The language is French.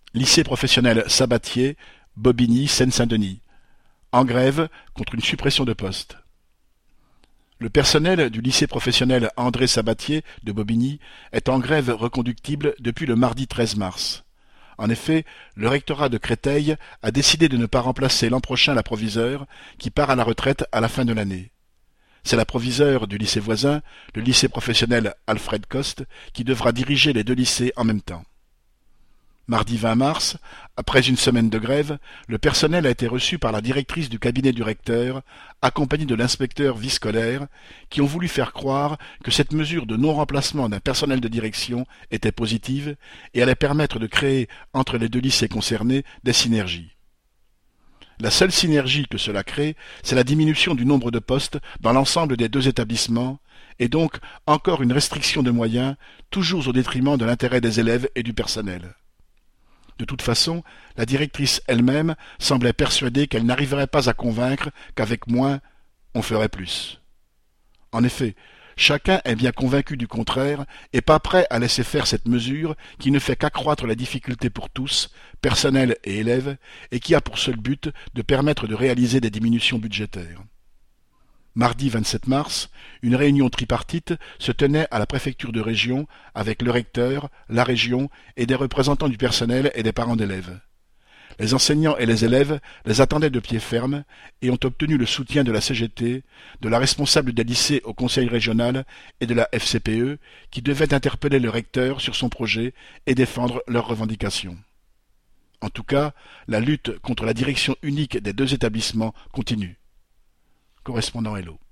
Lycée professionnel Sabatier, Bobigny, Seine-Saint-Denis. En grève contre une suppression de poste. Le personnel du lycée professionnel André Sabatier de Bobigny est en grève reconductible depuis le mardi 13 mars. En effet, le rectorat de Créteil a décidé de ne pas remplacer l'an prochain la proviseure qui part à la retraite à la fin de l'année. C'est la proviseure du lycée voisin, le lycée professionnel Alfred Coste, qui devra diriger les deux lycées en même temps. Mardi 20 mars, après une semaine de grève, le personnel a été reçu par la directrice du cabinet du recteur, accompagnée de l'inspecteur vie-scolaire, qui ont voulu faire croire que cette mesure de non-remplacement d'un personnel de direction était positive et allait permettre de créer entre les deux lycées concernés des synergies. La seule synergie que cela crée, c'est la diminution du nombre de postes dans l'ensemble des deux établissements, et donc encore une restriction de moyens, toujours au détriment de l'intérêt des élèves et du personnel. De toute façon, la directrice elle-même semblait persuadée qu'elle n'arriverait pas à convaincre qu'avec moins, on ferait plus. En effet, chacun est bien convaincu du contraire et pas prêt à laisser faire cette mesure qui ne fait qu'accroître la difficulté pour tous, personnel et élèves, et qui a pour seul but de permettre de réaliser des diminutions budgétaires. Mardi 27 mars, une réunion tripartite se tenait à la préfecture de région avec le recteur, la région et des représentants du personnel et des parents d'élèves. Les enseignants et les élèves les attendaient de pied ferme et ont obtenu le soutien de la CGT, de la responsable des lycées au conseil régional et de la FCPE qui devaient interpeller le recteur sur son projet et défendre leurs revendications. En tout cas, la lutte contre la direction unique des deux établissements continue. Correspondant Hello.